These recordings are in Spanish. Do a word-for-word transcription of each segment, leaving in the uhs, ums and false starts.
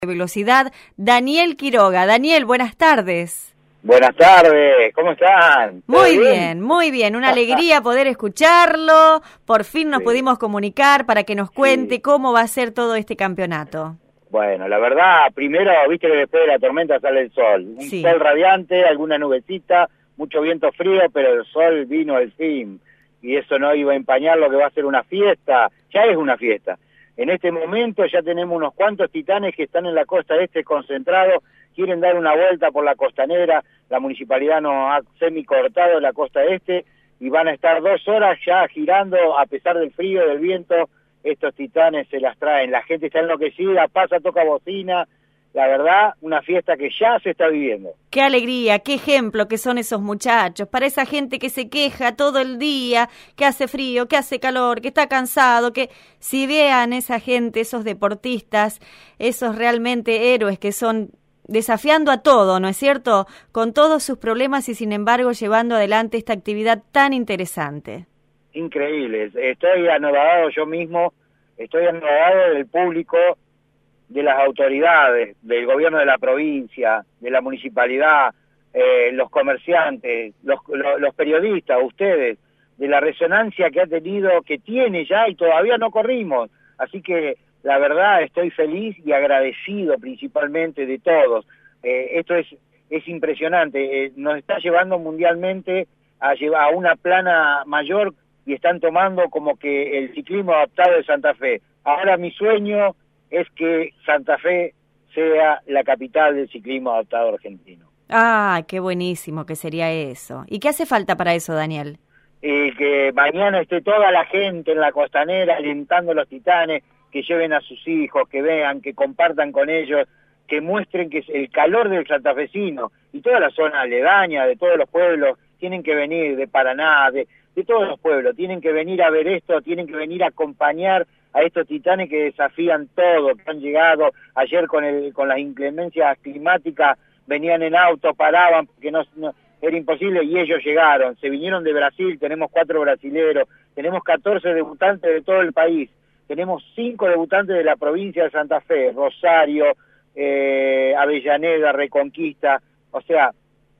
de velocidad, Daniel Quiroga. Daniel, buenas tardes. Buenas tardes, ¿cómo están? Muy bien? bien, muy bien, una alegría poder escucharlo, por fin nos sí. pudimos comunicar para que nos cuente sí. cómo va a ser todo este campeonato. Bueno, la verdad, primero, viste que después de la tormenta sale el sol, un sí. sol radiante, alguna nubecita, mucho viento frío, pero el sol vino al fin, y eso no iba a empañar lo que va a ser una fiesta, ya es una fiesta. En este momento ya tenemos unos cuantos titanes que están en la costa este concentrados, quieren dar una vuelta por la costanera, la municipalidad nos ha semi-cortado la costa este, y van a estar dos horas ya girando, a pesar del frío, del viento, estos titanes se las traen, la gente está enloquecida, pasa, toca bocina, la verdad, una fiesta que ya se está viviendo. Qué alegría, qué ejemplo que son esos muchachos, para esa gente que se queja todo el día, que hace frío, que hace calor, que está cansado, que si vean esa gente, esos deportistas, esos realmente héroes que son desafiando a todo, ¿no es cierto? Con todos sus problemas y sin embargo llevando adelante esta actividad tan interesante. Increíble, estoy anodado yo mismo, estoy anodado del público, de las autoridades, del gobierno de la provincia, de la municipalidad, eh, los comerciantes, los, los, los periodistas, ustedes, de la resonancia que ha tenido, que tiene ya y todavía no corrimos. Así que la verdad estoy feliz y agradecido principalmente de todos. Eh, esto es, es impresionante, eh, nos está llevando mundialmente a, llevar a una plana mayor y están tomando como que el ciclismo adaptado de Santa Fe. Ahora mi sueño es que Santa Fe sea la capital del ciclismo adaptado argentino. Ah, qué buenísimo que sería eso. ¿Y qué hace falta para eso, Daniel? Y que mañana esté toda la gente en la costanera alentando a los titanes, que lleven a sus hijos, que vean, que compartan con ellos, que muestren que es el calor del santafesino y toda la zona aledaña, de todos los pueblos, tienen que venir de Paraná, de, de todos los pueblos, tienen que venir a ver esto, tienen que venir a acompañar a estos titanes que desafían todo, que han llegado ayer con el con las inclemencias climáticas, venían en auto, paraban, porque no, no era imposible, y ellos llegaron, se vinieron de Brasil, tenemos cuatro brasileros, tenemos catorce debutantes de todo el país, tenemos cinco debutantes de la provincia de Santa Fe, Rosario, eh, Avellaneda, Reconquista, o sea,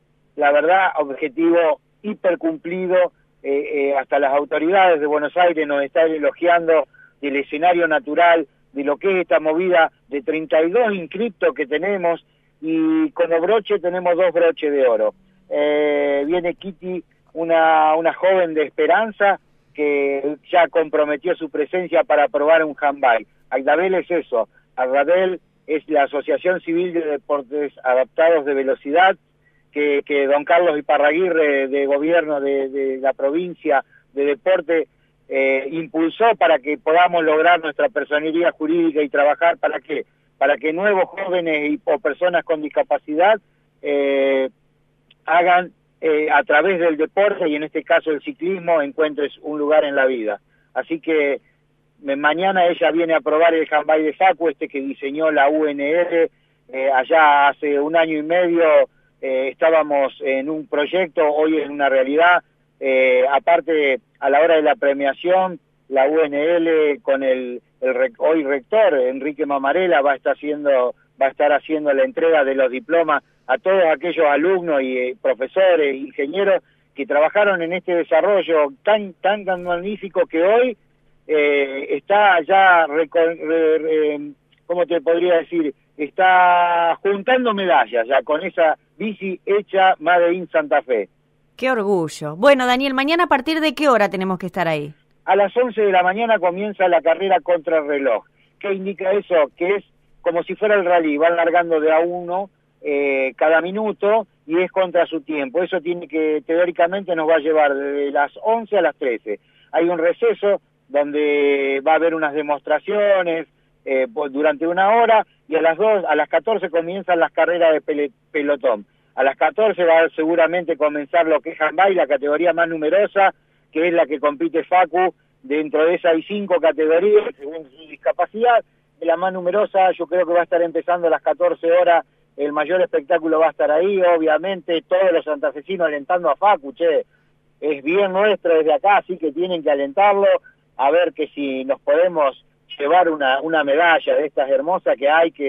la verdad, objetivo hiper cumplido, eh, eh, hasta las autoridades de Buenos Aires nos están elogiando del escenario natural, de lo que es esta movida de treinta y dos inscriptos que tenemos, y como broche tenemos dos broches de oro. Eh, viene Kitty, una, una joven de Esperanza, que ya comprometió su presencia para probar un handbike. Agdabel es eso, Agdabel es la Asociación Civil de Deportes Adaptados de Velocidad, que, que don Carlos Iparraguirre, de gobierno de, de la provincia de deporte, Eh, impulsó para que podamos lograr nuestra personería jurídica y trabajar para que para que nuevos jóvenes y, o personas con discapacidad eh, hagan eh, a través del deporte, y en este caso el ciclismo, encuentres un lugar en la vida. Así que me, mañana ella viene a probar el handbike de Facu, este que diseñó la U N R, eh, allá hace un año y medio eh, estábamos en un proyecto, hoy es una realidad. Eh, aparte, a la hora de la premiación, la U N L con el, el hoy rector Enrique Mamarela va a estar haciendo va a estar haciendo la entrega de los diplomas a todos aquellos alumnos y eh, profesores, ingenieros que trabajaron en este desarrollo tan tan tan magnífico que hoy eh, está ya re, re, re, ¿cómo te podría decir? Está juntando medallas ya con esa bici hecha Made in Santa Fe. ¡Qué orgullo! Bueno, Daniel, ¿mañana a partir de qué hora tenemos que estar ahí? A las once de la mañana comienza la carrera contra el reloj. ¿Qué indica eso? Que es como si fuera el rally, van largando de a uno eh, cada minuto y es contra su tiempo. Eso tiene que, teóricamente, nos va a llevar de las once a las trece. Hay un receso donde va a haber unas demostraciones eh, durante una hora, y a las dos, a las catorce comienzan las carreras de pele, pelotón. A las catorce va a seguramente comenzar lo que es handbike, la categoría más numerosa, que es la que compite Facu. Dentro de esa hay cinco categorías, según su discapacidad. De la más numerosa, yo creo que va a estar empezando a las catorce horas, el mayor espectáculo va a estar ahí, obviamente, todos los santafesinos alentando a Facu, che, es bien nuestro desde acá, así que tienen que alentarlo, a ver que si nos podemos llevar una, una medalla de estas hermosas que hay, que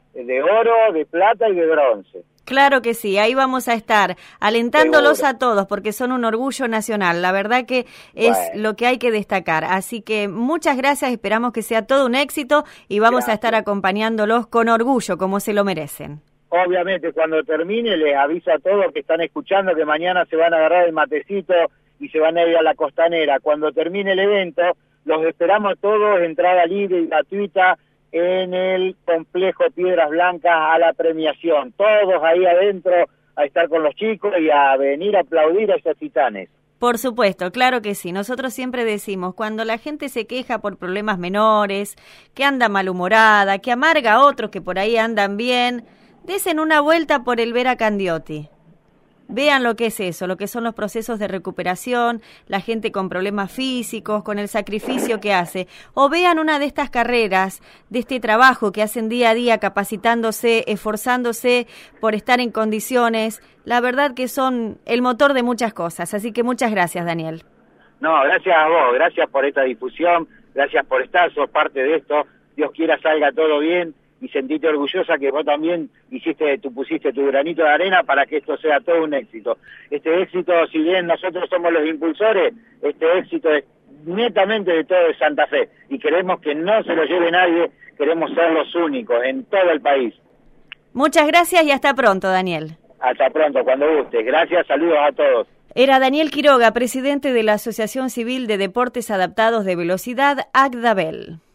de oro, de plata y de bronce. Claro que sí, ahí vamos a estar alentándolos Seguro. a todos porque son un orgullo nacional, la verdad que es Bueno. lo que hay que destacar. Así que muchas gracias, esperamos que sea todo un éxito y vamos Gracias. a estar acompañándolos con orgullo, como se lo merecen. Obviamente, cuando termine, les aviso a todos que están escuchando que mañana se van a agarrar el matecito y se van a ir a la costanera. Cuando termine el evento, los esperamos todos, entrada libre y gratuita, en el complejo Piedras Blancas a la premiación. Todos ahí adentro a estar con los chicos y a venir a aplaudir a esos titanes. Por supuesto, claro que sí. Nosotros siempre decimos, cuando la gente se queja por problemas menores, que anda malhumorada, que amarga a otros que por ahí andan bien, desen una vuelta por el Vera Candioti. Vean lo que es eso, lo que son los procesos de recuperación, la gente con problemas físicos, con el sacrificio que hace. O vean una de estas carreras, de este trabajo que hacen día a día capacitándose, esforzándose por estar en condiciones. La verdad que son el motor de muchas cosas. Así que muchas gracias, Daniel. No, gracias a vos, gracias por esta difusión, gracias por estar, sos parte de esto. Dios quiera salga todo bien. Y sentite orgullosa que vos también hiciste, tú pusiste tu granito de arena para que esto sea todo un éxito. Este éxito, si bien nosotros somos los impulsores, este éxito es netamente de todo de Santa Fe y queremos que no se lo lleve nadie, queremos ser los únicos en todo el país. Muchas gracias y hasta pronto, Daniel. Hasta pronto, cuando guste. Gracias, saludos a todos. Era Daniel Quiroga, presidente de la Asociación Civil de Deportes Adaptados de Velocidad, ACDAVEL.